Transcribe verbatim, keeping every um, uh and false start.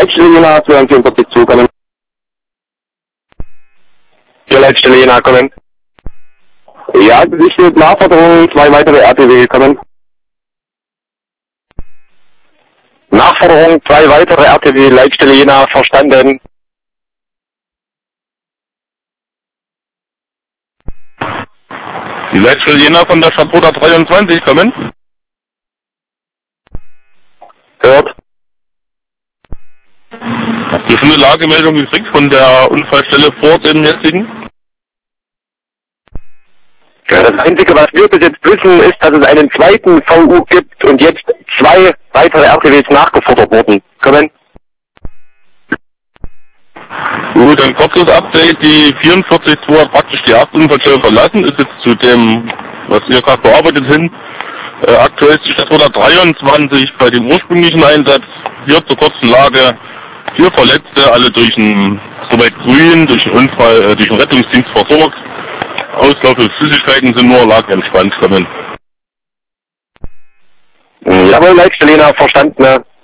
Leitstelle Jena zweiundvierzig zukommen. Für Leitstelle Jena kommen. Ja, es steht Nachforderung, zwei weitere R T W kommen. Nachforderung, zwei weitere R T W, Leitstelle Jena, verstanden. Die Leitstelle Jena von der Schapoda dreiundzwanzig kommen. Hört. Hast du schon eine Lagemeldung gekriegt von der Unfallstelle vor dem jetzigen? Ja, das Einzige, was wir bis jetzt wissen, ist, dass es einen zweiten V U gibt und jetzt zwei weitere R T Ws nachgefordert wurden. Kommen. Gut, ein kurzes Update. Die vierundvierzig zwei hat praktisch die Hauptunfallstelle verlassen, ist jetzt zu dem, was wir gerade bearbeitet sind. Äh, aktuell ist die Schapoda dreiundzwanzig bei dem ursprünglichen Einsatz. Hier zur kurzen Lage. Vier Verletzte, alle durch ein, soweit grün, durch einen Unfall, äh, durch den Rettungsdienst versorgt. Auslauf für Flüssigkeiten sind nur lagenentspannt kommen. Jawohl, Leitstelle Jena, verstanden.